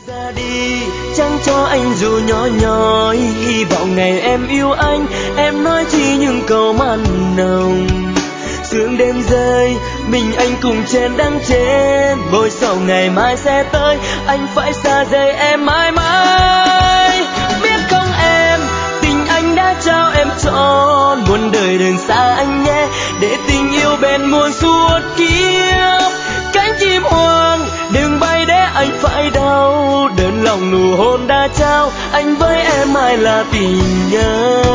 ra đi chẳng cho anh dù nhỏ nhói, hy vọng ngày em yêu anh, em nói chỉ những câu mặn nồng. Sương đêm rơi, mình anh cùng trên đắng trên, mỗi sau ngày mai sẽ tới, anh phải xa rời em mãi mãi. Biết không em, tình anh đã trao em trọn, muôn đời đừng xa anh nhé, để tình yêu bền muôn suốt kiếp. Cánh chim hoang đừng bay để anh phải đau, đơn lòng nụ hôn đã trao, anh với em ai là tình nhân.